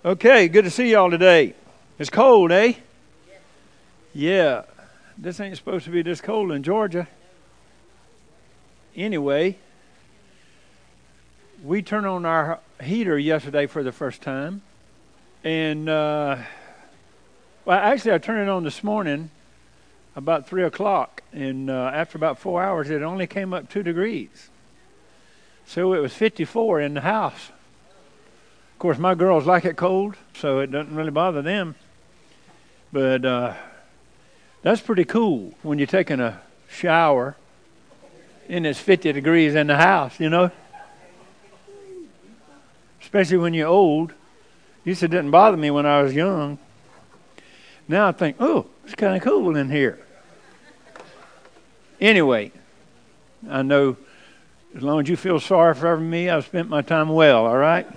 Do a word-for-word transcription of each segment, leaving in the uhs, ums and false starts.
Okay, good to see y'all today. It's cold, eh? Yeah. This ain't supposed to be this cold in Georgia. Anyway, we turned on our heater yesterday for the first time. And, uh, well, actually, I turned it on this morning about three o'clock. And uh, after about four hours, it only came up two degrees. So it was fifty-four in the house. Of course, my girls like it cold, so it doesn't really bother them. But uh, that's pretty cool when you're taking a shower and it's fifty degrees in the house, you know? Especially when you're old. Used to didn't bother me when I was young. Now I think, oh, it's kind of cool in here. Anyway, I know as long as you feel sorry for me, I've spent my time well, all right?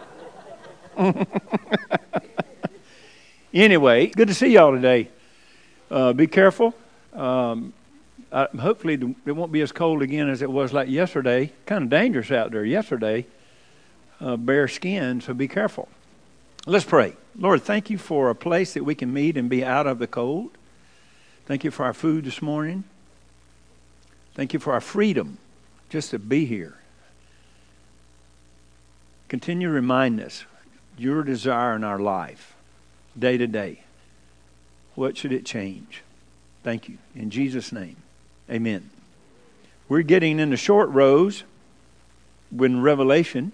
Anyway, good to see y'all today. Uh, be careful. Um, I, hopefully it won't be as cold again as it was like yesterday. Kind of dangerous out there yesterday. Uh, bare skin, so be careful. Let's pray. Lord, thank you for a place that we can meet and be out of the cold. Thank you for our food this morning. Thank you for our freedom just to be here. Continue to remind us your desire in our life, day to day. What should it change? Thank you. In Jesus' name, amen. We're getting into short rows when Revelation.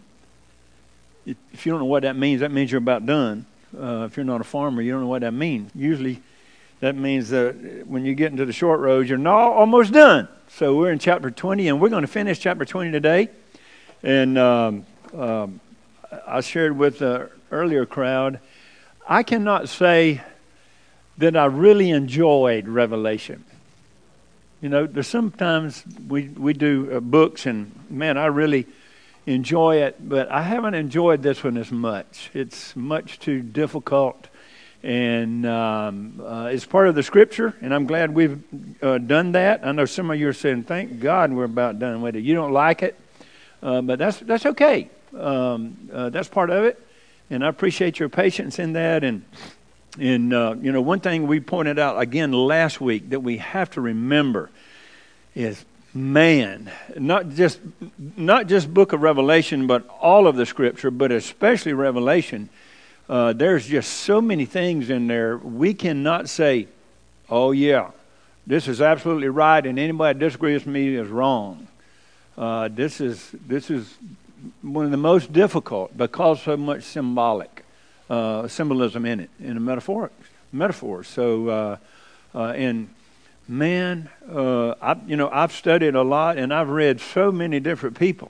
If you don't know what that means, that means you're about done. Uh, if you're not a farmer, you don't know what that means. Usually that means that when you get into the short rows, you're not almost done. So we're in chapter twenty, and we're going to finish chapter twenty today. And um, um, I shared with the earlier crowd, I cannot say that I really enjoyed Revelation. You know, there's sometimes we, we do uh, books, and man, I really enjoy it, but I haven't enjoyed this one as much. It's much too difficult, and um, uh, it's part of the Scripture, and I'm glad we've uh, done that. I know some of you are saying, thank God we're about done with it. You don't like it, uh, but that's that's okay. Um, uh, that's part of it, and I appreciate your patience in that. And and uh, you know, one thing we pointed out again last week that we have to remember is, man, not just not just Book of Revelation, but all of the Scripture, but especially Revelation. Uh, there's just so many things in there. We cannot say, "Oh yeah, this is absolutely right," and anybody that disagrees with me is wrong. Uh, this is this is one of the most difficult because so much symbolic uh, symbolism in it, in a metaphor, metaphor. So, uh, uh, and man, uh, I, you know, I've studied a lot, and I've read so many different people.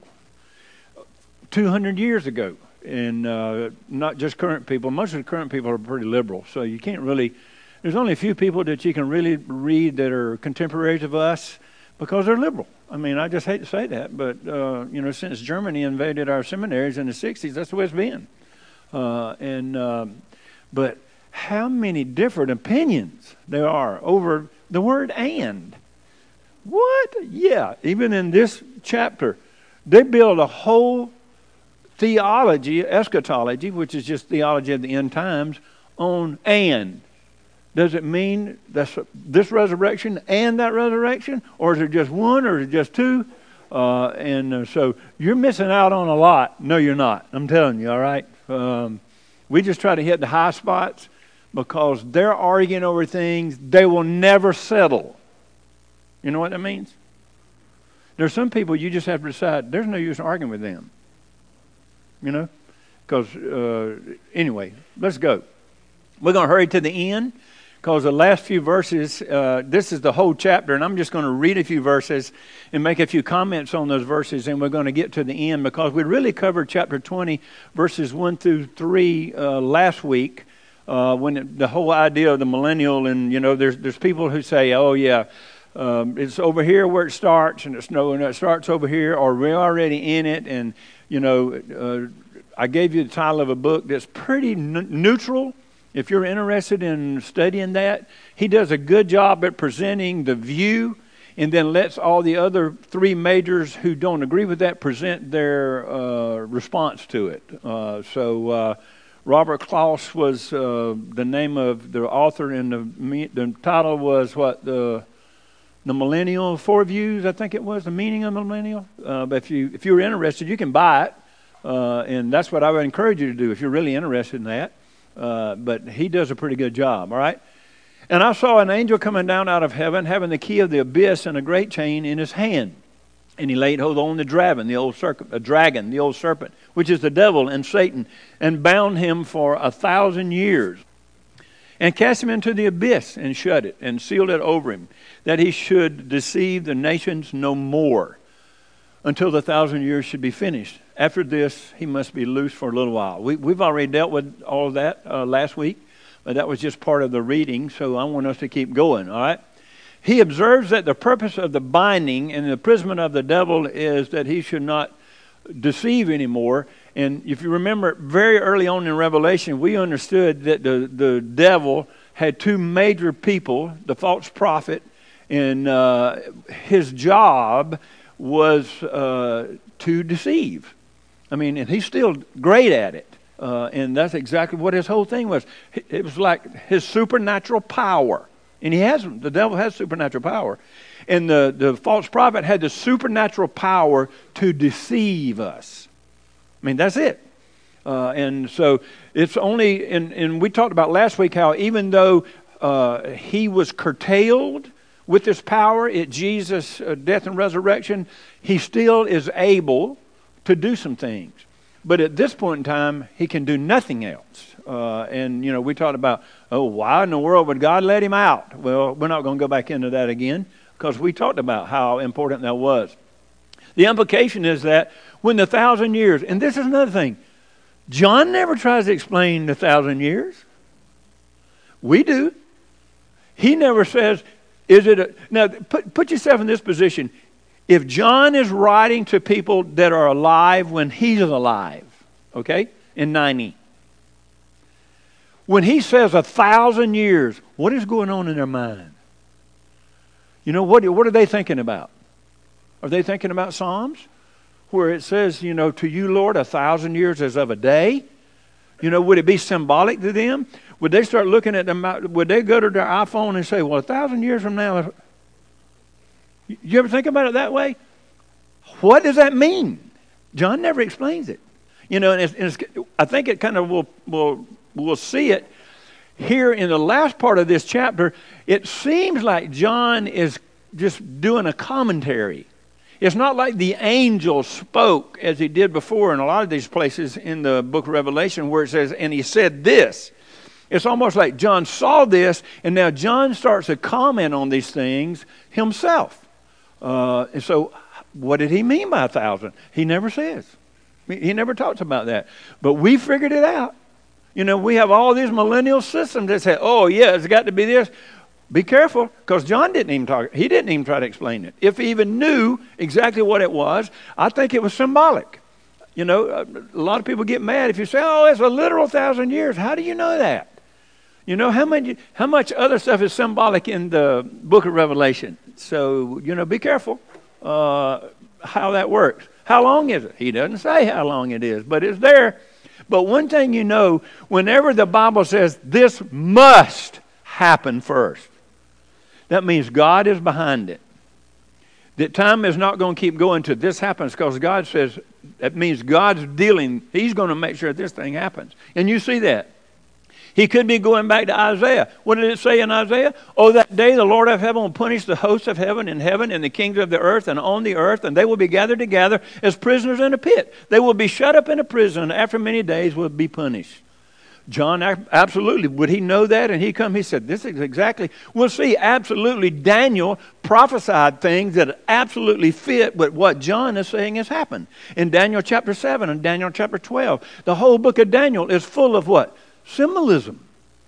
Two hundred years ago, and uh, not just current people. Most of the current people are pretty liberal, so you can't really. There's only a few people that you can really read that are contemporaries of us because they're liberal. I mean, I just hate to say that, but, uh, you know, since Germany invaded our seminaries in the sixties, that's the way it's been. Uh, and um, but how many different opinions there are over the word "and." What? Yeah, even in this chapter, they build a whole theology, eschatology, which is just theology of the end times, on "and." Does it mean that's this resurrection and that resurrection? Or is it just one, or is it just two? Uh, and uh, so you're missing out on a lot. No, you're not. I'm telling you, all right? Um, we just try to hit the high spots because they're arguing over things they will never settle. You know what that means? There's some people you just have to decide there's no use in arguing with them. You know? Because, uh, anyway, let's go. We're going to hurry to the end. Because the last few verses, uh, this is the whole chapter, and I'm just going to read a few verses and make a few comments on those verses, and we're going to get to the end because we really covered chapter twenty, verses one through three uh, last week, uh, when it, the whole idea of the millennial, and, you know, there's there's people who say, oh, yeah, um, it's over here where it starts, and it's no, and it starts over here, or we're already in it, and, you know, uh, I gave you the title of a book that's pretty n- neutral. If you're interested in studying that, he does a good job at presenting the view and then lets all the other three majors who don't agree with that present their uh, response to it. Uh, so uh, Robert Klaus was uh, the name of the author, and the the title was what the the Millennial Four Views, I think it was, the meaning of millennial. Uh, but if you if you're interested, you can buy it, uh, and that's what I would encourage you to do if you're really interested in that. Uh, but he does a pretty good job. All right. And I saw an angel coming down out of heaven, having the key of the abyss and a great chain in his hand. And he laid hold on the dragon, the old serpent, a dragon, the old serpent, which is the devil and Satan, and bound him for a thousand years, and cast him into the abyss, and shut it, and sealed it over him, that he should deceive the nations no more, until the thousand years should be finished. After this, he must be loosed for a little while. We, we've already dealt with all of that uh, last week, but that was just part of the reading, so I want us to keep going, all right? He observes that the purpose of the binding and the imprisonment of the devil is that he should not deceive anymore. And if you remember, very early on in Revelation, we understood that the, the devil had two major people, the false prophet, and uh, his job was uh, to deceive. I mean, and he's still great at it. Uh, and that's exactly what his whole thing was. It was like his supernatural power. And he has, the devil has supernatural power. And the, the false prophet had the supernatural power to deceive us. I mean, that's it. Uh, and so it's only, and, and we talked about last week how even though uh, he was curtailed with this power at Jesus' uh, death and resurrection, he still is able to do some things. But at this point in time, he can do nothing else. Uh, and, you know, we talked about, oh, why in the world would God let him out? Well, we're not going to go back into that again because we talked about how important that was. The implication is that when the thousand years, and this is another thing, John never tries to explain the thousand years. We do. He never says, is it a... Now, put, put yourself in this position. If John is writing to people that are alive when he's alive, okay, in ninety, when he says a thousand years, what is going on in their mind? You know, what, what are they thinking about? Are they thinking about Psalms? Where it says, you know, to you, Lord, a thousand years is of a day. You know, would it be symbolic to them? Would they start looking at them? Would they go to their iPhone and say, well, a thousand years from now... You ever think about it that way? What does that mean? John never explains it. You know, and, it's, and it's, I think it kind of will, will, we'll see it here in the last part of this chapter. It seems like John is just doing a commentary. It's not like the angel spoke as he did before in a lot of these places in the book of Revelation where it says, and he said this. It's almost like John saw this, and now John starts to comment on these things himself. Uh, and so what did he mean by a thousand? He never says. He never talks about that. But we figured it out. You know, we have all these millennial systems that say, oh, yeah, it's got to be this. Be careful, because John didn't even talk. He didn't even try to explain it. If he even knew exactly what it was, I think it was symbolic. You know, a lot of people get mad if you say, oh, it's a literal thousand years. How do you know that? You know, how many, how much other stuff is symbolic in the book of Revelation? So, you know, be careful uh, how that works. How long is it? He doesn't say how long it is, but it's there. But one thing you know, whenever the Bible says this must happen first, that means God is behind it. That time is not going to keep going till this happens because God says, that means God's dealing. He's going to make sure this thing happens. And you see that. He could be going back to Isaiah. What did it say in Isaiah? Oh, that day the Lord of heaven will punish the hosts of heaven in heaven and the kings of the earth and on the earth, and they will be gathered together as prisoners in a pit. They will be shut up in a prison, and after many days will be punished. John, absolutely. Would he know that? And he come, he said, this is exactly, we'll see, absolutely, Daniel prophesied things that absolutely fit with what John is saying has happened. In Daniel chapter seven and Daniel chapter twelve, the whole book of Daniel is full of what? Symbolism.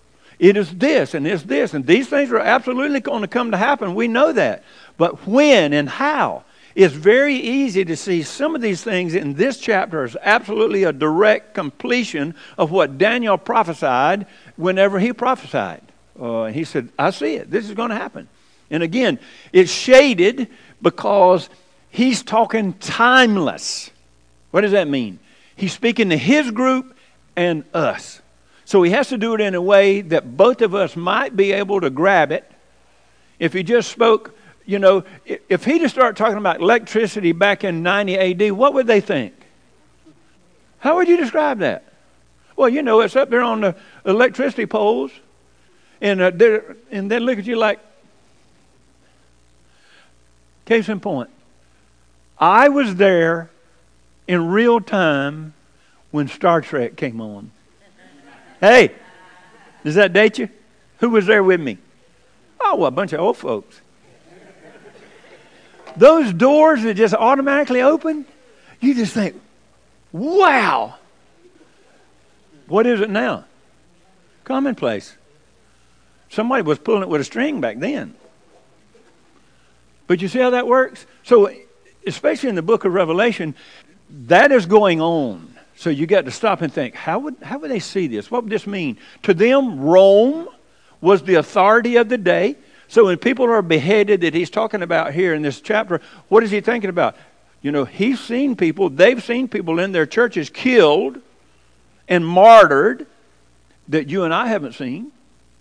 It is this and it's this, and these things are absolutely going to come to happen. We know that. But when and how? It's very easy to see some of these things in this chapter as absolutely a direct completion of what Daniel prophesied whenever he prophesied. Uh, and he said, I see it. This is going to happen. And again, it's shaded because he's talking timeless. What does that mean? He's speaking to his group and us. So he has to do it in a way that both of us might be able to grab it. If he just spoke, you know, if he just started talking about electricity back in ninety A D, what would they think? How would you describe that? Well, you know, it's up there on the electricity poles, and uh, and they look at you like, case in point, I was there in real time when Star Trek came on. Hey, does that date you? Who was there with me? Oh, well, a bunch of old folks. Those doors that just automatically open, you just think, wow. What is it now? Commonplace. Somebody was pulling it with a string back then. But you see how that works? So, especially in the book of Revelation, that is going on. So you got to stop and think, how would how would they see this? What would this mean? To them, Rome was the authority of the day. So when people are beheaded that he's talking about here in this chapter, what is he thinking about? You know, he's seen people, they've seen people in their churches killed and martyred that you and I haven't seen.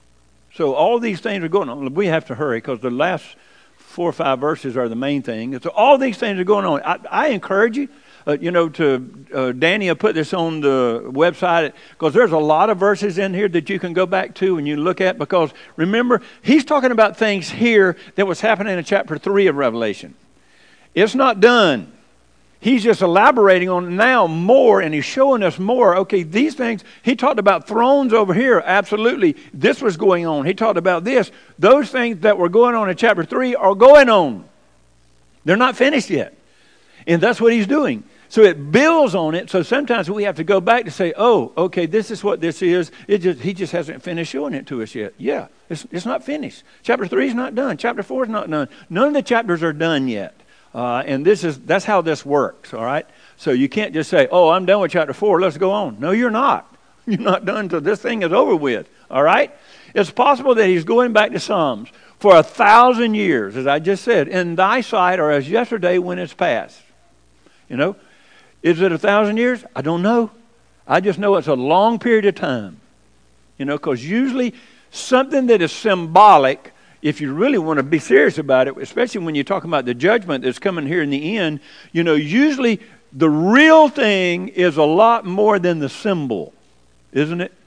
So all these things are going on. We have to hurry because the last four or five verses are the main thing. So all these things are going on. I, I encourage you. Uh, you know, to uh, Danny, I put this on the website because there's a lot of verses in here that you can go back to and you look at because remember, he's talking about things here that was happening in chapter three of Revelation. It's not done. He's just elaborating on it now more and he's showing us more. Okay, these things, he talked about thrones over here. Absolutely. This was going on. He talked about this. Those things that were going on in chapter three are going on. They're not finished yet. And that's what he's doing. So it builds on it. So sometimes we have to go back to say, oh, okay, this is what this is. It just he just hasn't finished showing it to us yet. Yeah, it's, it's not finished. Chapter three is not done. Chapter four is not done. None of the chapters are done yet. Uh, and this is that's how this works, all right? So you can't just say, oh, I'm done with chapter four. Let's go on. No, you're not. You're not done until this thing is over with, all right? It's possible that he's going back to Psalms for a thousand years, as I just said. In thy sight are as yesterday when it's past. You know? Is it a thousand years? I don't know. I just know it's a long period of time. You know, because usually something that is symbolic, if you really want to be serious about it, especially when you're talking about the judgment that's coming here in the end, you know, usually the real thing is a lot more than the symbol, isn't it?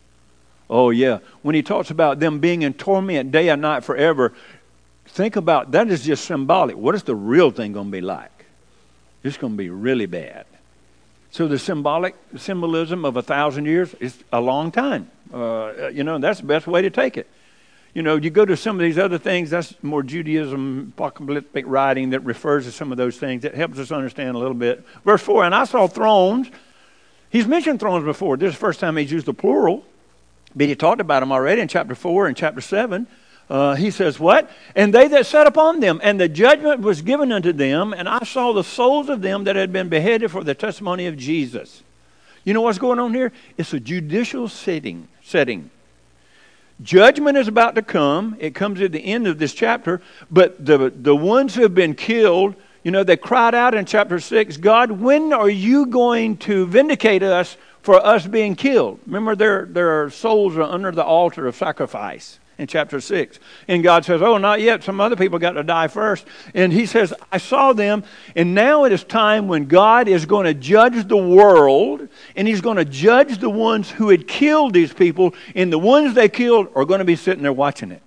Oh, yeah. When he talks about them being in torment day and night forever, think about that is just symbolic. What is the real thing going to be like? It's going to be really bad. So the symbolic symbolism of a thousand years is a long time. Uh, you know, that's the best way to take it. You know, you go to some of these other things, that's more Judaism, apocalyptic writing that refers to some of those things. That helps us understand a little bit. Verse four, and I saw thrones. He's mentioned thrones before. This is the first time he's used the plural. But he talked about them already in chapter four and chapter seven. Uh, he says what? And they that sat upon them, and the judgment was given unto them, and I saw the souls of them that had been beheaded for the testimony of Jesus. You know what's going on here? It's a judicial setting. setting. Judgment is about to come. It comes at the end of this chapter. But the, the ones who have been killed, you know, they cried out in chapter six, God, when are you going to vindicate us for us being killed? Remember, their, their souls are under the altar of sacrifice. In chapter six. And God says, oh, not yet. Some other people got to die first. And he says, I saw them. And now it is time when God is going to judge the world. And he's going to judge the ones who had killed these people. And the ones they killed are going to be sitting there watching it.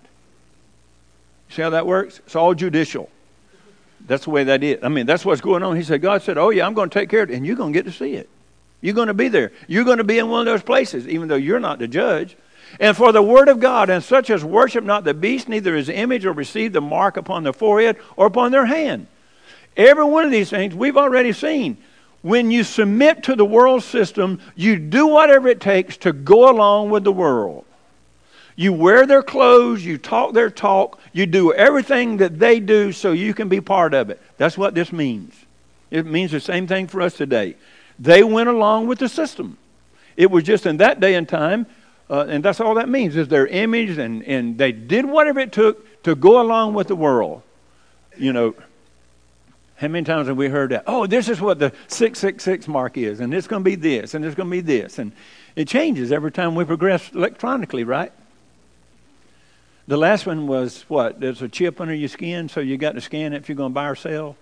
See how that works? It's all judicial. That's the way that is. I mean, that's what's going on. He said, God said, oh, yeah, I'm going to take care of it. And you're going to get to see it. You're going to be there. You're going to be in one of those places, even though you're not the judge. And for the word of God, and such as worship not the beast, neither his image, or receive the mark upon their forehead or upon their hand. Every one of these things we've already seen. When you submit to the world system, you do whatever it takes to go along with the world. You wear their clothes, you talk their talk, you do everything that they do so you can be part of it. That's what this means. It means the same thing for us today. They went along with the system. It was just in that day and time. Uh, and that's all that means is their image, and, and they did whatever it took to go along with the world. You know, how many times have we heard that? Oh, this is what the six six six mark is, and it's going to be this, and it's going to be this. And, It changes every time we progress electronically, right? The last one was what? There's a chip under your skin, so you got to scan it if you're going to buy or sell.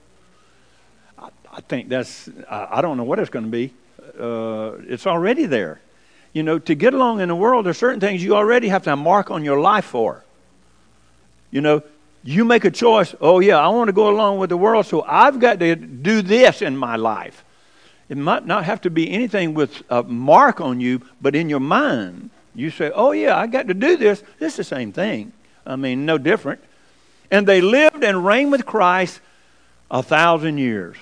I, I think that's, I, I don't know what it's going to be. Uh, it's already there. You know, to get along in the world, there's certain things you already have to mark on your life for. You know, you make a choice, oh yeah, I want to go along with the world, so I've got to do this in my life. It might not have to be anything with a mark on you, but in your mind, you say, oh yeah, I got to do this. It's the same thing. I mean, no different. And they lived and reigned with Christ a thousand years.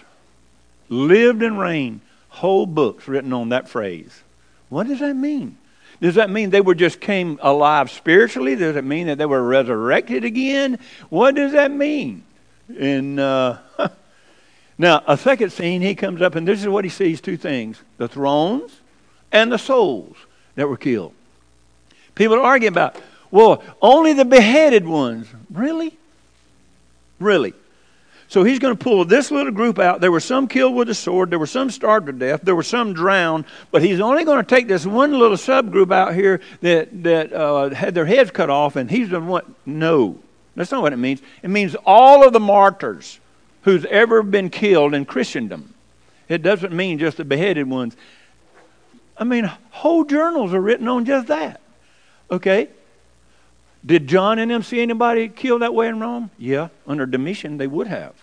Lived and reigned. Whole books written on that phrase. What does that mean? Does that mean they were just came alive spiritually? Does it mean that they were resurrected again? What does that mean? And uh, now, a second scene, he comes up, and this is what he sees, two things. The thrones and the souls that were killed. People are arguing about, well, only the beheaded ones. Really? Really? So he's going to pull this little group out. There were some killed with a sword. There were some starved to death. There were some drowned. But he's only going to take this one little subgroup out here that, that uh, had their heads cut off. And he's going to what? No. That's not what it means. It means all of the martyrs who's ever been killed in Christendom. It doesn't mean just the beheaded ones. I mean, whole journals are written on just that. Okay? Did John and them see anybody killed that way in Rome? Yeah, under Domitian they would have.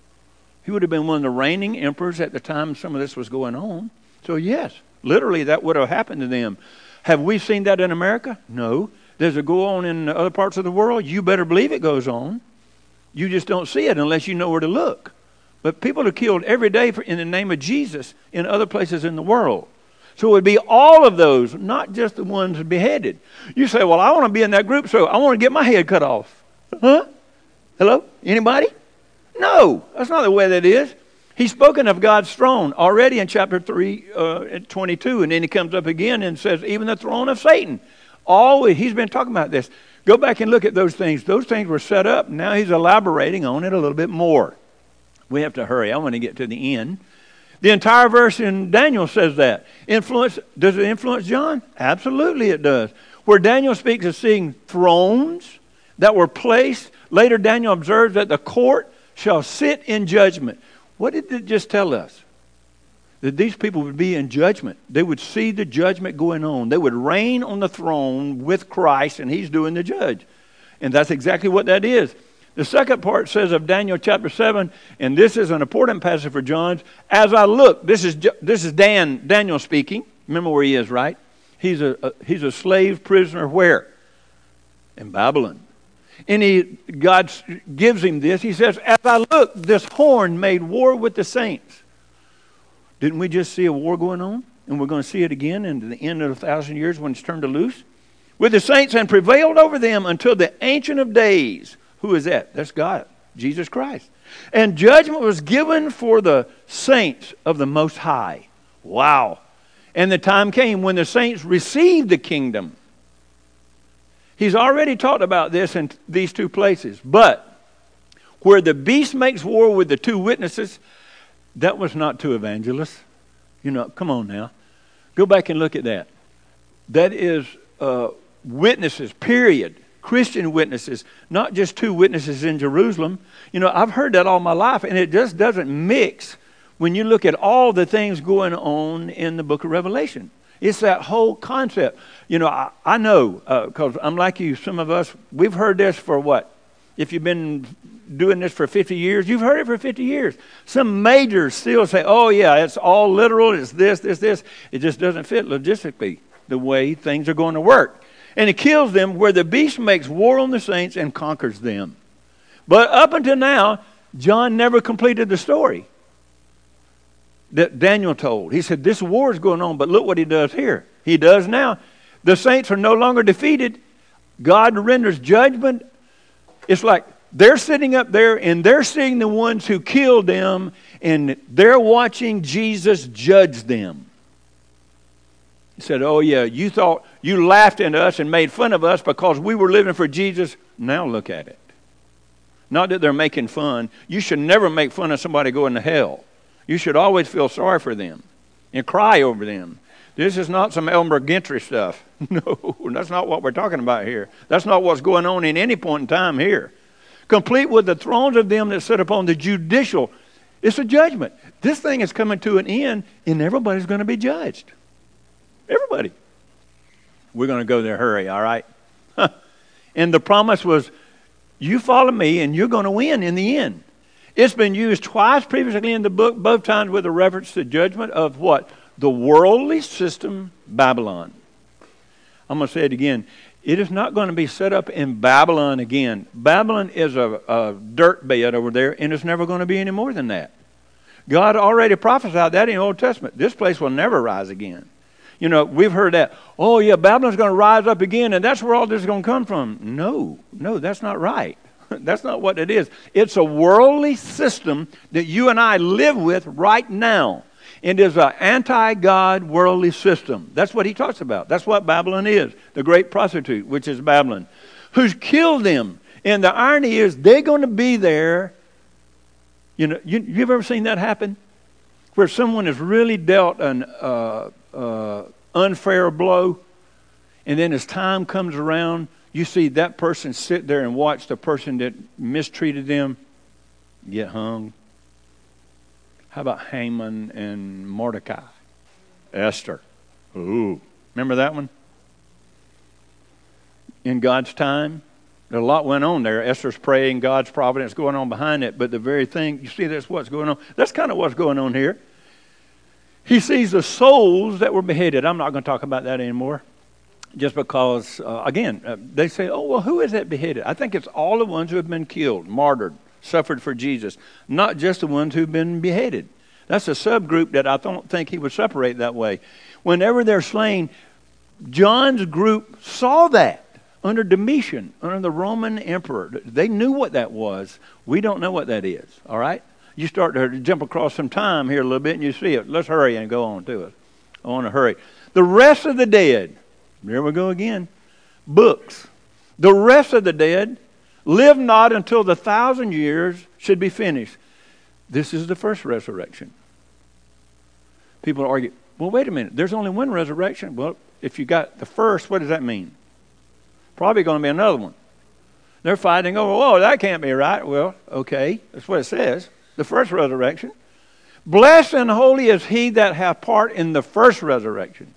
He would have been one of the reigning emperors at the time some of this was going on. So yes, literally that would have happened to them. Have we seen that in America? No. Does it go on in other parts of the world? You better believe it goes on. You just don't see it unless you know where to look. But people are killed every day for, in the name of Jesus in other places in the world. So it would be all of those, not just the ones beheaded. You say, well, I want to be in that group, so I want to get my head cut off. Huh? Hello? Anybody? No, that's not the way that is. He's spoken of God's throne already in chapter three, uh, twenty-two, and then he comes up again and says, even the throne of Satan. Always, he's been talking about this. Go back and look at those things. Those things were set up. Now he's elaborating on it a little bit more. We have to hurry. I want to get to the end. The entire verse in Daniel says that. Influence, does it influence John? Absolutely it does. Where Daniel speaks of seeing thrones that were placed, later Daniel observes that the court shall sit in judgment. What did it just tell us? That these people would be in judgment. They would see the judgment going on. They would reign on the throne with Christ, and he's doing the judge. And that's exactly what that is. The second part says of Daniel chapter seven, and this is an important passage for John. As I look, this is this is Dan Daniel speaking. Remember where he is, right? He's a, a he's a slave prisoner where? In Babylon. And he God gives him this. He says, as I look, this horn made war with the saints. Didn't we just see a war going on? And we're going to see it again in the end of a thousand years when it's turned to loose. With the saints and prevailed over them until the Ancient of Days. Who is that? That's God, Jesus Christ. And judgment was given for the saints of the Most High. Wow. And the time came when the saints received the kingdom. He's already talked about this in these two places. But where the beast makes war with the two witnesses, that was not two evangelists. You know, come on now. Go back and look at that. That is uh, witnesses, period. Christian witnesses, not just two witnesses in Jerusalem. You know, I've heard that all my life, and it just doesn't mix when you look at all the things going on in the book of Revelation. It's that whole concept. You know, I, I know, because uh, I'm like you, some of us, we've heard this for what? If you've been doing this for fifty years, you've heard it for fifty years. Some majors still say, oh yeah, it's all literal, it's this, this, this. It just doesn't fit logistically the way things are going to work. And he kills them where the beast makes war on the saints and conquers them. But up until now, John never completed the story that Daniel told. He said, this war is going on, but look what he does here. He does now. The saints are no longer defeated. God renders judgment. It's like they're sitting up there and they're seeing the ones who killed them, and they're watching Jesus judge them. He said, oh yeah, you thought, you laughed at us and made fun of us because we were living for Jesus. Now look at it. Not that they're making fun. You should never make fun of somebody going to hell. You should always feel sorry for them and cry over them. This is not some Elmer Gentry stuff. No, that's not what we're talking about here. That's not what's going on in any point in time here. Complete with the thrones of them that sit upon the judicial. It's a judgment. This thing is coming to an end, and everybody's going to be judged. Everybody. We're going to go there, hurry, all right? And the promise was, you follow me, and you're going to win in the end. It's been used twice previously in the book, both times with a reference to judgment of what? The worldly system, Babylon. I'm going to say it again. It is not going to be set up in Babylon again. Babylon is a, a dirt bed over there, and it's never going to be any more than that. God already prophesied that in the Old Testament. This place will never rise again. You know, we've heard that, oh yeah, Babylon's going to rise up again, and that's where all this is going to come from. No, no, that's not right. That's not what it is. It's a worldly system that you and I live with right now. It is an anti-God worldly system. That's what he talks about. That's what Babylon is. The great prostitute, which is Babylon, who's killed them. And the irony is they're going to be there. You know, you, you've ever seen that happen? Where someone has really dealt an uh, uh, unfair blow, and then as time comes around, you see that person sit there and watch the person that mistreated them get hung. How about Haman and Mordecai? Esther. Ooh. Remember that one? In God's time, a lot went on there. Esther's praying, God's providence going on behind it. But the very thing, you see that's what's going on. That's kind of what's going on here. He sees the souls that were beheaded. I'm not going to talk about that anymore. Just because, uh, again, uh, they say, oh, well, who is that beheaded? I think it's all the ones who have been killed, martyred, suffered for Jesus, not just the ones who've been beheaded. That's a subgroup that I don't think he would separate that way. Whenever they're slain, John's group saw that under Domitian, under the Roman emperor. They knew what that was. We don't know what that is, all right? You start to jump across some time here a little bit and you see it. Let's hurry and go on to it. I want to hurry. The rest of the dead, there we go again, books. The rest of the dead live not until the thousand years should be finished. This is the first resurrection. People argue, well, wait a minute. There's only one resurrection. Well, if you got the first, what does that mean? Probably going to be another one. They're fighting over, oh, that can't be right. Well, okay, that's what it says. The first resurrection. Blessed and holy is he that hath part in the first resurrection.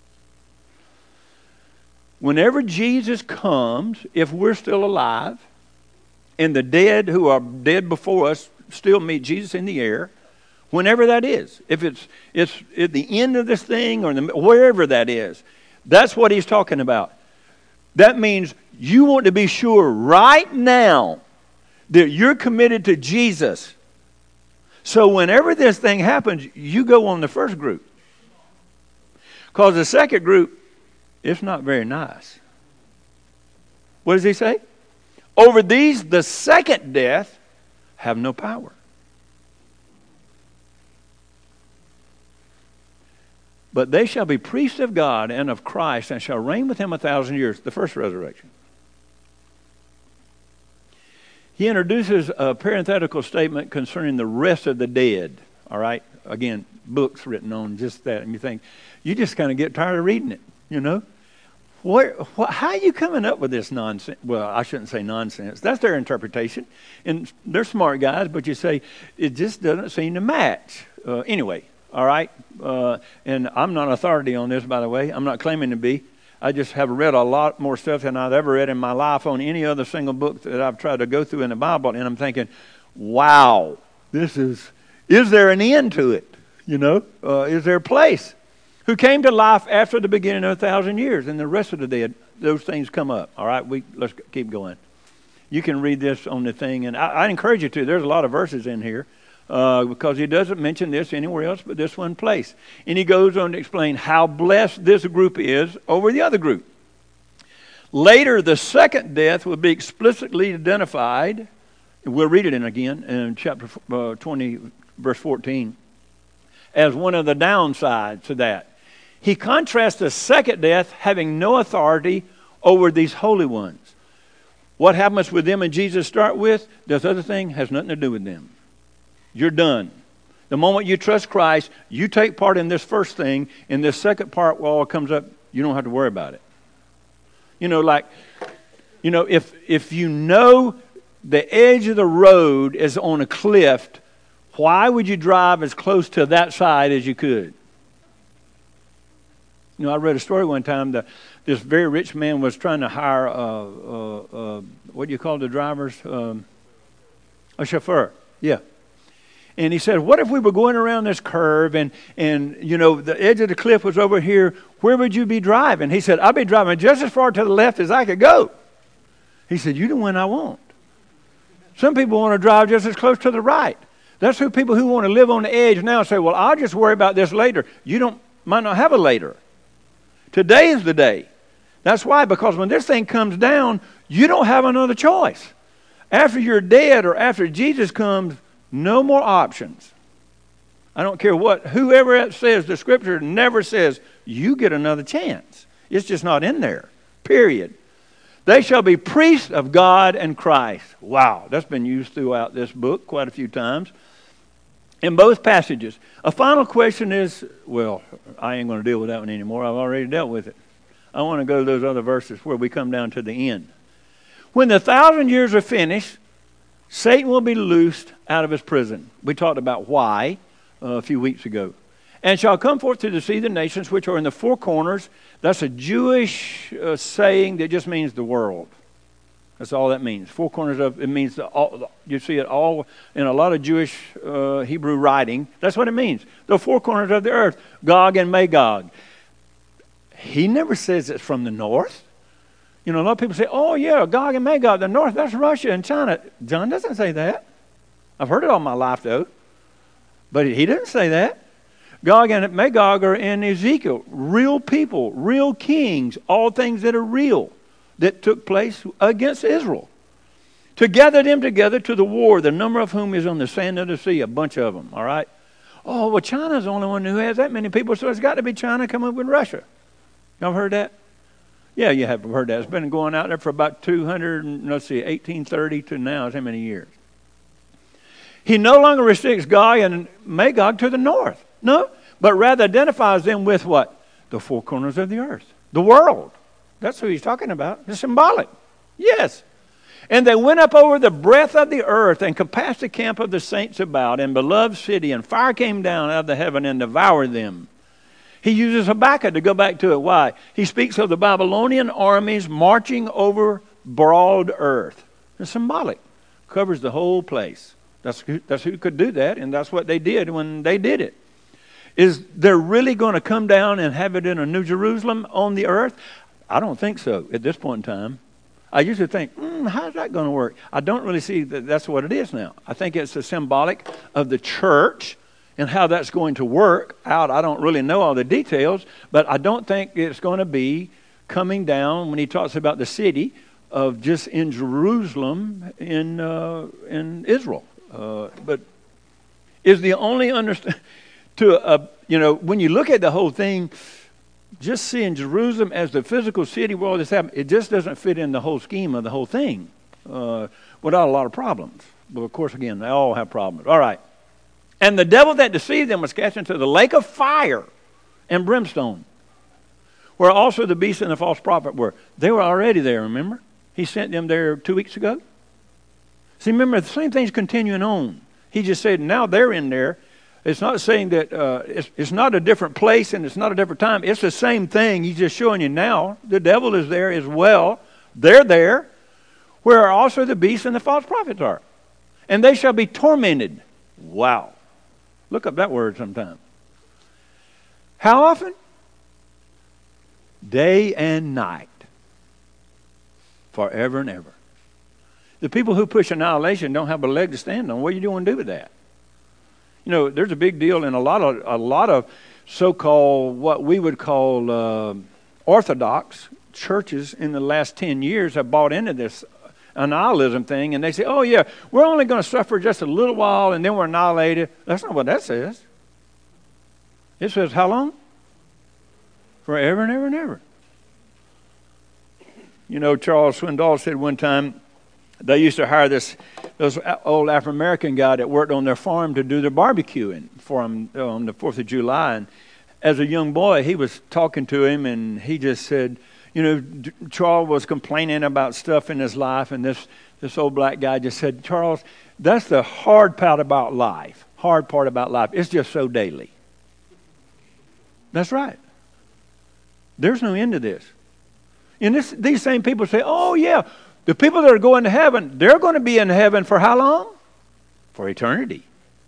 Whenever Jesus comes, if we're still alive, and the dead who are dead before us still meet Jesus in the air, whenever that is, if it's it's at the end of this thing or the, wherever that is, that's what he's talking about. That means you want to be sure right now that you're committed to Jesus. So whenever this thing happens, you go on the first group. Because the second group, it's not very nice. What does he say? Over these, the second death have no power. But they shall be priests of God and of Christ and shall reign with him a thousand years. The first resurrection. He introduces a parenthetical statement concerning the rest of the dead. All right? Again, books written on just that. And you think, you just kind of get tired of reading it, you know? Where, what, how are you coming up with this nonsense? Well, I shouldn't say nonsense. That's their interpretation. And they're smart guys, but you say, it just doesn't seem to match. Uh, anyway, all right? Uh, and I'm not an authority on this, by the way. I'm not claiming to be. I just have read a lot more stuff than I've ever read in my life on any other single book that I've tried to go through in the Bible. And I'm thinking, wow, this is, is there an end to it? You know, uh, is there a place? Who came to life after the beginning of a thousand years, and the rest of the dead, those things come up. All right, we let's keep going. You can read this on the thing, and I, I encourage you to. There's a lot of verses in here uh, because he doesn't mention this anywhere else but this one place. And he goes on to explain how blessed this group is over the other group. Later, the second death will be explicitly identified. We'll read it in again in chapter uh, twenty, verse fourteen, as one of the downsides to that. He contrasts the second death having no authority over these holy ones. What happens with them and Jesus start with? This other thing has nothing to do with them. You're done. The moment you trust Christ, you take part in this first thing, and this second part, well, all comes up, you don't have to worry about it. You know, like, you know, if if you know the edge of the road is on a cliff, why would you drive as close to that side as you could? You know, I read a story one time that this very rich man was trying to hire, a, a, a, what do you call the drivers? Um, a chauffeur, yeah. And he said, what if we were going around this curve and, and, you know, the edge of the cliff was over here, where would you be driving? He said, I'd be driving just as far to the left as I could go. He said, you're the one I want. Some people want to drive just as close to the right. That's who people who want to live on the edge now say, well, I'll just worry about this later. You don't might not have a later. Today is the day. That's why, because when this thing comes down, you don't have another choice. After you're dead or after Jesus comes, no more options. I don't care what, whoever else says, the scripture never says you get another chance. It's just not in there, period. They shall be priests of God and Christ. Wow, that's been used throughout this book quite a few times. In both passages. A final question is, well, I ain't going to deal with that one anymore. I've already dealt with it. I want to go to those other verses where we come down to the end. When the thousand years are finished, Satan will be loosed out of his prison. We talked about why uh, a few weeks ago. And shall come forth to deceive the nations which are in the four corners. That's a Jewish uh, saying that just means the world. That's all that means. Four corners of it means the, all, you see it all in a lot of Jewish uh, Hebrew writing. That's what it means. The four corners of the earth, Gog and Magog. He never says it's from the north. You know, a lot of people say, "Oh yeah, Gog and Magog, the north, that's Russia and China." John doesn't say that. I've heard it all my life though, but he didn't say that. Gog and Magog are in Ezekiel, real people, real kings, all things that are real. That took place against Israel. To gather them together to the war, the number of whom is on the sand of the sea, a bunch of them, all right? Oh, well, China's the only one who has that many people, so it's got to be China coming up with Russia. Y'all heard that? Yeah, you have heard that. It's been going out there for about two hundred, let's see, eighteen thirty to now. How many years? He no longer restricts Gog and Magog to the north. No, but rather identifies them with what? The four corners of the earth. The world. That's who he's talking about. It's symbolic. Yes. And they went up over the breadth of the earth and compassed the camp of the saints about and beloved city, and fire came down out of the heaven and devoured them. He uses Habakkuk to go back to it. Why? He speaks of the Babylonian armies marching over broad earth. It's symbolic. Covers the whole place. That's who, that's who could do that, and that's what they did when they did it. Is they're really going to come down and have it in a New Jerusalem on the earth? I don't think so at this point in time. I usually think, mm, how's that going to work? I don't really see that that's what it is now. I think it's a symbolic of the church and how that's going to work out. I don't really know all the details, but I don't think it's going to be coming down when he talks about the city of just in Jerusalem in uh, in Israel. Uh, but is the only understand to uh, you know when you look at the whole thing. Just seeing Jerusalem as the physical city where all this happened, it just doesn't fit in the whole scheme of the whole thing uh, without a lot of problems. But of course, again, they all have problems. All right. And the devil that deceived them was cast into the lake of fire and brimstone, where also the beast and the false prophet were. They were already there, remember? He sent them there two weeks ago. See, remember, the same thing's continuing on. He just said, now they're in there. It's not saying that uh, it's, it's not a different place and it's not a different time. It's the same thing. He's just showing you now. The devil is there as well. They're there, where also the beast and the false prophets are. And they shall be tormented. Wow. Look up that word sometime. How often? Day and night. Forever and ever. The people who push annihilation don't have a leg to stand on. What are you going to do with that? You know, there's a big deal in a lot of a lot of so-called what we would call uh, orthodox churches in the last ten years have bought into this annihilism thing, and they say, "Oh yeah, we're only going to suffer just a little while, and then we're annihilated." That's not what that says. It says how long? Forever and ever and ever. You know, Charles Swindoll said one time they used to hire this those old Afro-American guy that worked on their farm to do their barbecuing for them on the fourth of July. And as a young boy, he was talking to him, and he just said, you know, Charles was complaining about stuff in his life, and this, this old black guy just said, Charles, that's the hard part about life. Hard part about life. It's just so daily. That's right. There's no end to this. And this, these same people say, oh, yeah, the people that are going to heaven, they're going to be in heaven for how long? For eternity.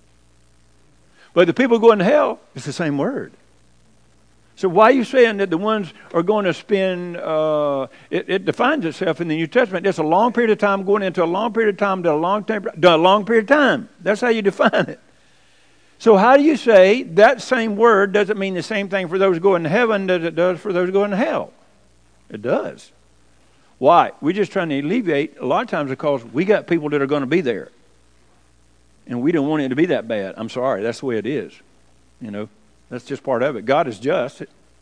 But the people going to hell, it's the same word. So why are you saying that the ones are going to spend, uh, it, it defines itself in the New Testament. It's a long period of time going into a long period of time to a long, time, to a long period of time. That's how you define it. So how do you say that same word doesn't mean the same thing for those going to heaven as it does for those going to hell? It does. Why? We're just trying to alleviate a lot of times because we got people that are going to be there. And we don't want it to be that bad. I'm sorry, that's the way it is. You know, that's just part of it. God is just.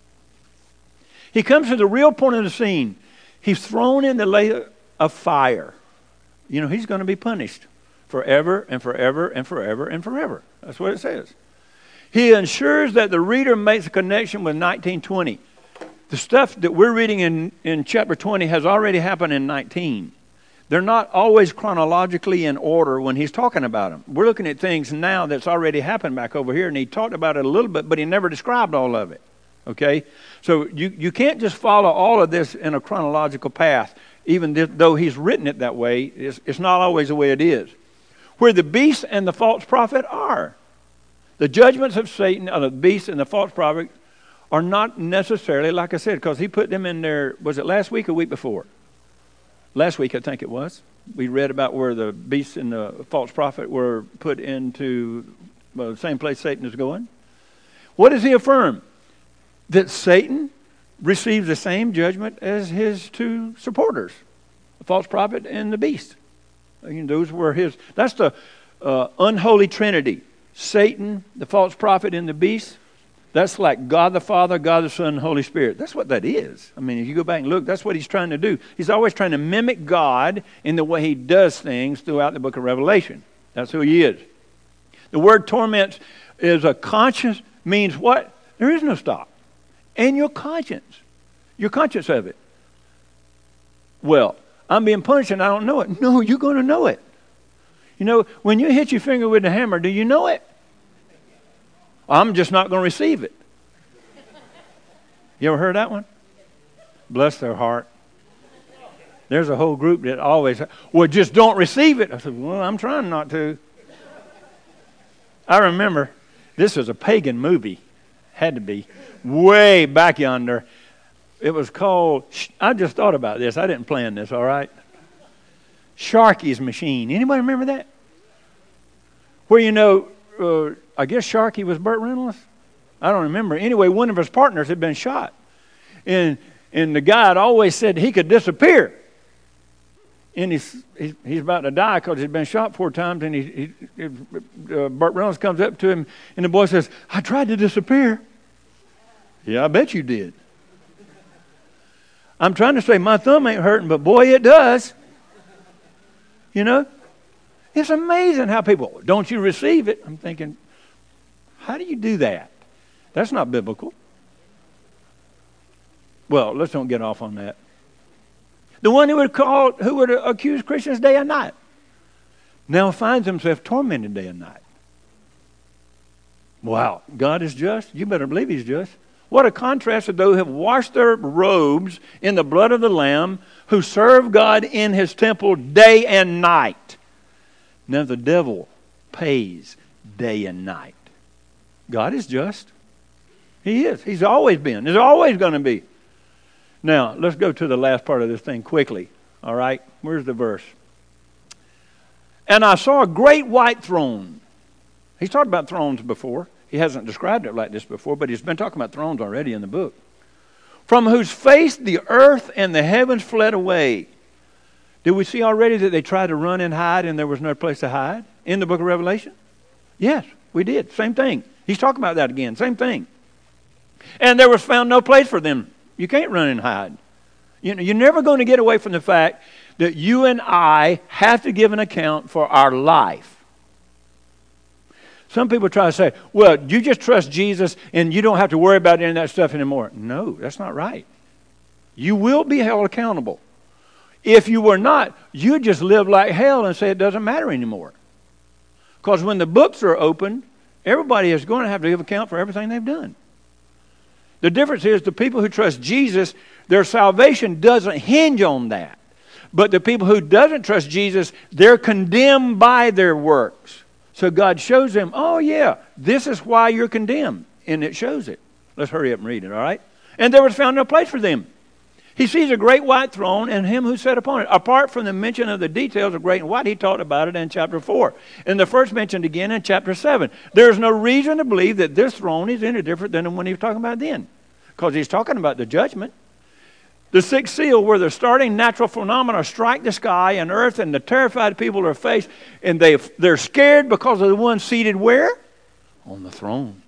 He comes to the real point of the scene. He's thrown in the lake of fire. You know, he's going to be punished forever and forever and forever and forever. That's what it says. He ensures that the reader makes a connection with nineteen twenty. The stuff that we're reading in, in chapter twenty has already happened in nineteen. They're not always chronologically in order when he's talking about them. We're looking at things now that's already happened back over here, and he talked about it a little bit, but he never described all of it. Okay? So you, you can't just follow all of this in a chronological path, even th- though he's written it that way. It's, it's not always the way it is. Where the beast and the false prophet are. The judgments of Satan, of the beast and the false prophet, are not necessarily, like I said, because he put them in there, was it last week or week before? Last week, I think it was. We read about where the beast and the false prophet were put into well, the same place Satan is going. What does he affirm? That Satan receives the same judgment as his two supporters, the false prophet and the beast. You know, those were his. That's the uh, unholy trinity. Satan, the false prophet, and the beast. That's like God the Father, God the Son, and Holy Spirit. That's what that is. I mean, if you go back and look, that's what he's trying to do. He's always trying to mimic God in the way he does things throughout the book of Revelation. That's who he is. The word torment is a conscience, means what? There is no stop. And your conscience. Your conscience of it. Well, I'm being punished and I don't know it. No, you're going to know it. You know, when you hit your finger with the hammer, do you know it? I'm just not going to receive it. You ever heard that one? Bless their heart. There's a whole group that always, well, just don't receive it. I said, well, I'm trying not to. I remember, this was a pagan movie. Had to be. Way back yonder. It was called, I just thought about this. I didn't plan this, all right? Sharky's Machine. Anybody remember that? Where, you know, uh, I guess Sharky was Burt Reynolds. I don't remember. Anyway, one of his partners had been shot. And and the guy had always said he could disappear. And he's, he's, he's about to die because he'd been shot four times. And he, he uh, Burt Reynolds comes up to him, and the boy says, I tried to disappear. Yeah, I bet you did. I'm trying to say my thumb ain't hurting, but boy, it does. You know? It's amazing how people, don't you receive it? I'm thinking, how do you do that? That's not biblical. Well, let's don't get off on that. The one who would call, who would accuse Christians day and night, now finds himself tormented day and night. Wow, God is just. You better believe he's just. What a contrast to those who have washed their robes in the blood of the Lamb, who serve God in his temple day and night. Now the devil pays day and night. God is just. He is. He's always been. He's always going to be. Now, let's go to the last part of this thing quickly. All right? Where's the verse? And I saw a great white throne. He's talked about thrones before. He hasn't described it like this before, but he's been talking about thrones already in the book. From whose face the earth and the heavens fled away. Did we see already that they tried to run and hide and there was no place to hide in the book of Revelation? Yes, we did. Same thing. He's talking about that again. Same thing. And there was found no place for them. You can't run and hide. You know, you're never going to get away from the fact that you and I have to give an account for our life. Some people try to say, well, you just trust Jesus and you don't have to worry about any of that stuff anymore. No, that's not right. You will be held accountable. If you were not, you'd just live like hell and say it doesn't matter anymore. Because when the books are opened, everybody is going to have to give account for everything they've done. The difference is the people who trust Jesus, their salvation doesn't hinge on that. But the people who doesn't trust Jesus, they're condemned by their works. So God shows them, oh yeah, this is why you're condemned. And it shows it. Let's hurry up and read it, all right? And there was found no place for them. He sees a great white throne and him who sat upon it. Apart from the mention of the details of great and white, he talked about it in chapter four. And the first mentioned again in chapter seven. There's no reason to believe that this throne is any different than the one he was talking about then. Because he's talking about the judgment. The sixth seal, where the starting natural phenomena strike the sky and earth, and the terrified people are faced, and they, they're scared because of the one seated where? On the throne.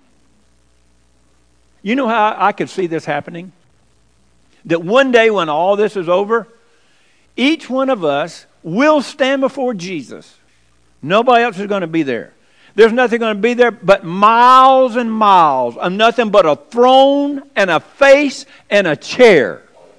You know how I could see this happening? That one day when all this is over, each one of us will stand before Jesus. Nobody else is going to be there. There's nothing going to be there but miles and miles of nothing but a throne and a face and a chair.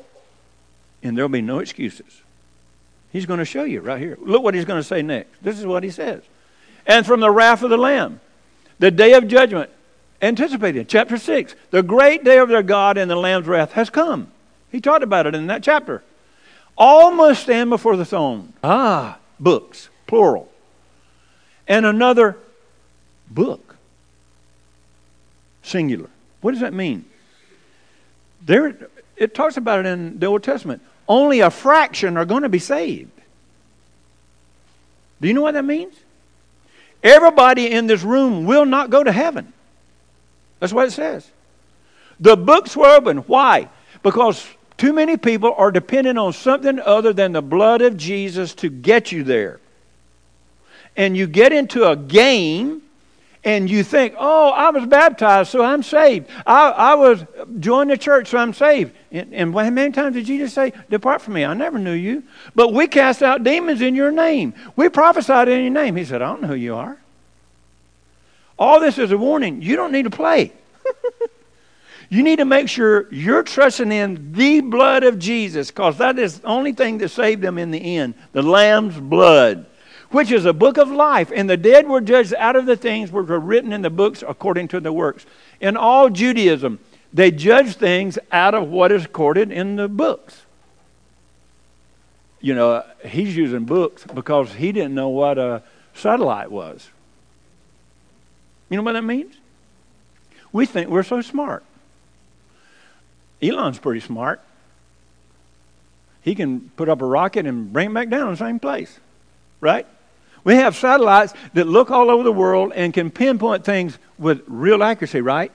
And there'll be no excuses. He's going to show you right here. Look what he's going to say next. This is what he says. And from the wrath of the Lamb, the day of judgment, anticipated, chapter six, the great day of their God and the Lamb's wrath has come. He talked about it in that chapter. All must stand before the throne. Ah, books, plural. And another book, singular. What does that mean? There, it talks about it in the Old Testament. Only a fraction are going to be saved. Do you know what that means? Everybody in this room will not go to heaven. That's what it says. The books were open. Why? Because too many people are dependent on something other than the blood of Jesus to get you there. And you get into a game and you think, oh, I was baptized, so I'm saved. I, I was joined the church, so I'm saved. And, and how many times did Jesus say, depart from me, I never knew you. But we cast out demons in your name. We prophesied in your name. He said, I don't know who you are. All this is a warning. You don't need to play. You need to make sure you're trusting in the blood of Jesus, because that is the only thing that saved them in the end, the Lamb's blood, which is a book of life. And the dead were judged out of the things which were written in the books according to the works. In all Judaism, they judge things out of what is recorded in the books. You know, he's using books because he didn't know what a satellite was. You know what that means? We think we're so smart. Elon's pretty smart. He can put up a rocket and bring it back down in the same place. Right? We have satellites that look all over the world and can pinpoint things with real accuracy, right?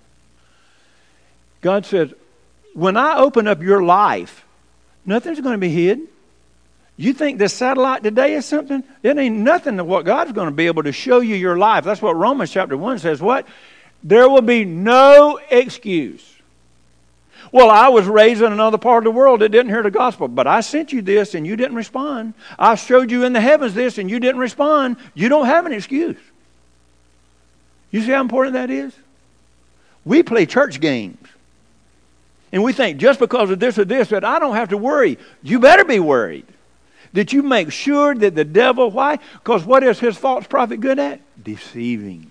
God says, when I open up your life, nothing's going to be hid. You think this satellite today is something? It ain't nothing to what God's going to be able to show you your life. That's what Romans chapter one says. What? There will be no excuse. Well, I was raised in another part of the world that didn't hear the gospel, but I sent you this and you didn't respond. I showed you in the heavens this and you didn't respond. You don't have an excuse. You see how important that is? We play church games. And we think just because of this or this that I don't have to worry. You better be worried. That you make sure that the devil, why? Because what is his false prophet good at? Deceiving.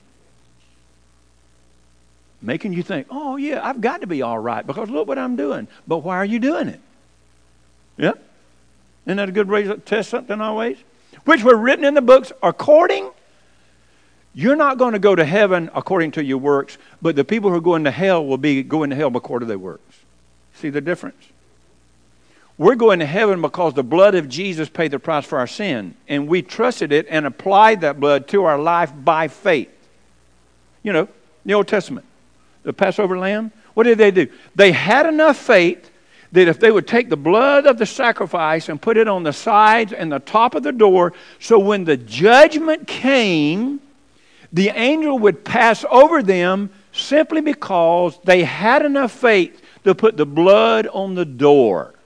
Making you think, oh yeah, I've got to be all right because look what I'm doing. But why are you doing it? Yeah? Isn't that a good way to test something always? Which were written in the books according. You're not going to go to heaven according to your works, but the people who are going to hell will be going to hell according to their works. See the difference? We're going to heaven because the blood of Jesus paid the price for our sin. And we trusted it and applied that blood to our life by faith. You know, the Old Testament. The Passover lamb, what did they do? They had enough faith that if they would take the blood of the sacrifice and put it on the sides and the top of the door, so when the judgment came, the angel would pass over them simply because they had enough faith to put the blood on the door.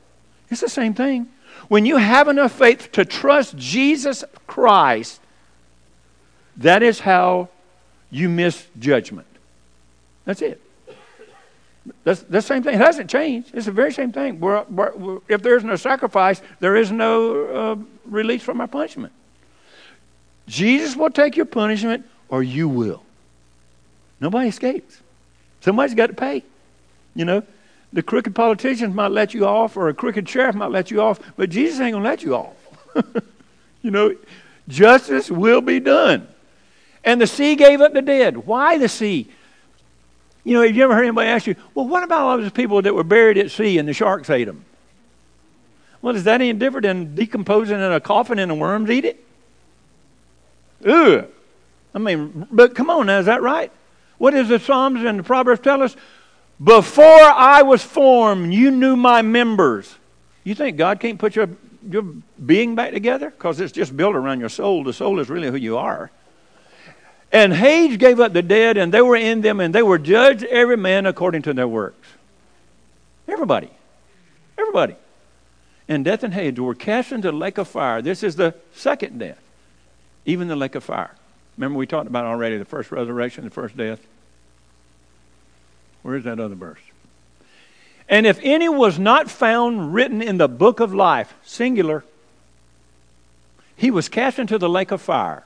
It's the same thing. When you have enough faith to trust Jesus Christ, that is how you miss judgment. That's it. That's the same thing. It hasn't changed. It's the very same thing. We're, we're, we're, if there is no sacrifice, there is no uh, release from our punishment. Jesus will take your punishment, or you will. Nobody escapes. Somebody's got to pay. You know, the crooked politicians might let you off, or a crooked sheriff might let you off, but Jesus ain't going to let you off. You know, justice will be done. And the sea gave up the dead. Why the sea? You know, have you ever heard anybody ask you, well, what about all those people that were buried at sea and the sharks ate them? Well, is that any different than decomposing in a coffin and the worms eat it? Ugh. I mean, but come on now, is that right? What does the Psalms and the Proverbs tell us? Before I was formed, you knew my members. You think God can't put your, your being back together? Because it's just built around your soul. The soul is really who you are. And Hades gave up the dead, and they were in them, and they were judged, every man according to their works. Everybody. Everybody. And death and Hades were cast into the lake of fire. This is the second death. Even the lake of fire. Remember we talked about already the first resurrection, the first death. Where is that other verse? And if any was not found written in the book of life, singular, he was cast into the lake of fire.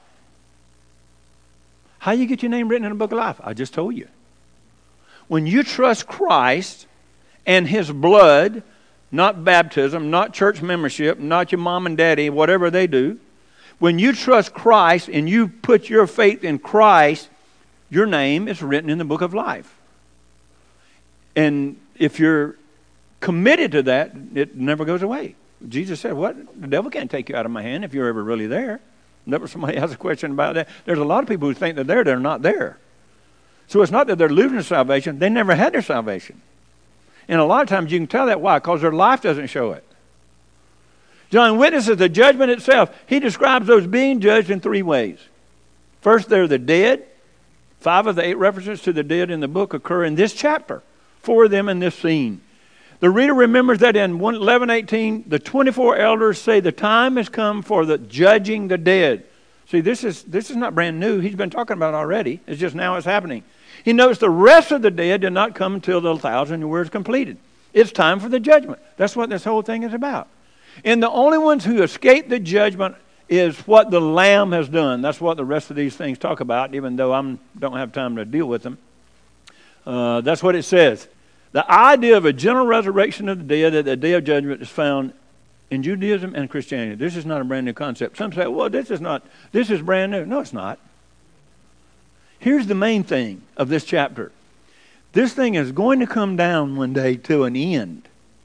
How you get your name written in the book of life? I just told you. When you trust Christ and His blood, not baptism, not church membership, not your mom and daddy, whatever they do. When you trust Christ and you put your faith in Christ, your name is written in the book of life. And if you're committed to that, it never goes away. Jesus said, what? The devil can't take you out of my hand if you're ever really there. Never somebody has a question about that. There's a lot of people who think that they're, they're not there. So it's not that they're losing their salvation. They never had their salvation. And a lot of times you can tell that. Why? Because their life doesn't show it. John witnesses the judgment itself. He describes those being judged in three ways. First, they're the dead. Five of the eight references to the dead in the book occur in this chapter. Four of them in this scene. The reader remembers that in eleven eighteen, the twenty-four elders say the time has come for the judging the dead. See, this is this is not brand new. He's been talking about it already. It's just now it's happening. He notes the rest of the dead did not come until the thousand years completed. It's time for the judgment. That's what this whole thing is about. And the only ones who escape the judgment is what the Lamb has done. That's what the rest of these things talk about, even though I don't have time to deal with them. Uh, that's what it says. The idea of a general resurrection of the dead at the day of judgment is found in Judaism and Christianity. This is not a brand new concept. Some say, well, this is not, this is brand new. No, it's not. Here's the main thing of this chapter. This thing is going to come down one day to an end.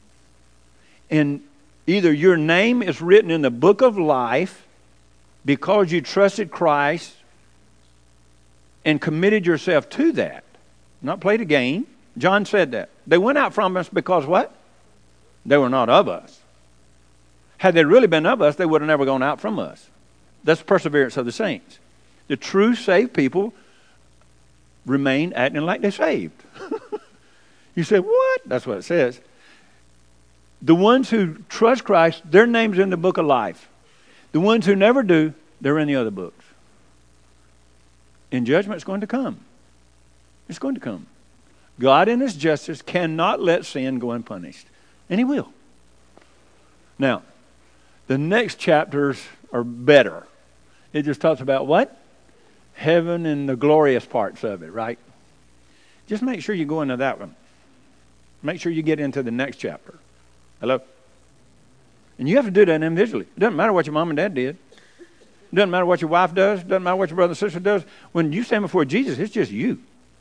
And either your name is written in the book of life because you trusted Christ and committed yourself to that. Not played a game. John said that. They went out from us because what? They were not of us. Had they really been of us, they would have never gone out from us. That's perseverance of the saints. The true saved people remain acting like they're saved. You say, what? That's what it says. The ones who trust Christ, their name's in the book of life. The ones who never do, they're in the other books. And judgment's going to come. It's going to come. God in His justice cannot let sin go unpunished. And He will. Now, the next chapters are better. It just talks about what? Heaven and the glorious parts of it, right? Just make sure you go into that one. Make sure you get into the next chapter. Hello? And you have to do that individually. It doesn't matter what your mom and dad did. It doesn't matter what your wife does. It doesn't matter what your brother and sister does. When you stand before Jesus, it's just you.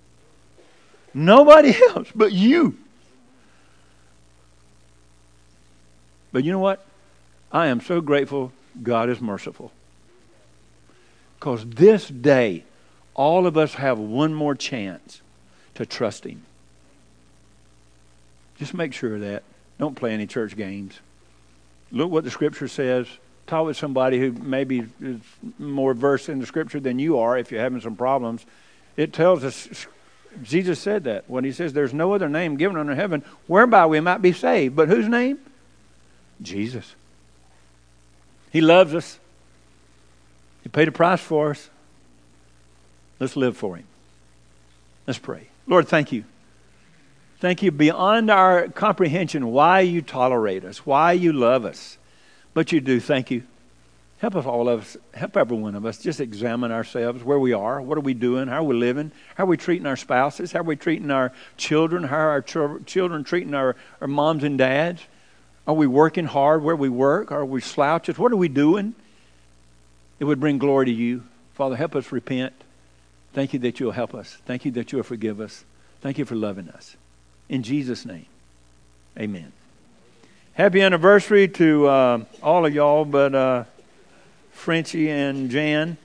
Nobody else but you. But you know what? I am so grateful God is merciful. Because this day, all of us have one more chance to trust Him. Just make sure of that. Don't play any church games. Look what the Scripture says. Talk with somebody who maybe is more versed in the Scripture than you are if you're having some problems. It tells us, Jesus said that when He says there's no other name given under heaven whereby we might be saved. But whose name? Jesus. He loves us. He paid a price for us. Let's live for Him. Let's pray. Lord, thank you. Thank you beyond our comprehension why you tolerate us, why you love us. But you do. Thank you. Help us, all of us, help every one of us just examine ourselves, where we are, what are we doing, how are we living, how are we treating our spouses, how are we treating our children, how are our ch- children treating our, our moms and dads? Are we working hard where we work? Are we slouches? What are we doing? It would bring glory to you. Father, help us repent. Thank you that you'll help us. Thank you that you'll forgive us. Thank you for loving us. In Jesus' name, amen. Happy anniversary to uh, all of y'all, but uh, Frenchie and Jan.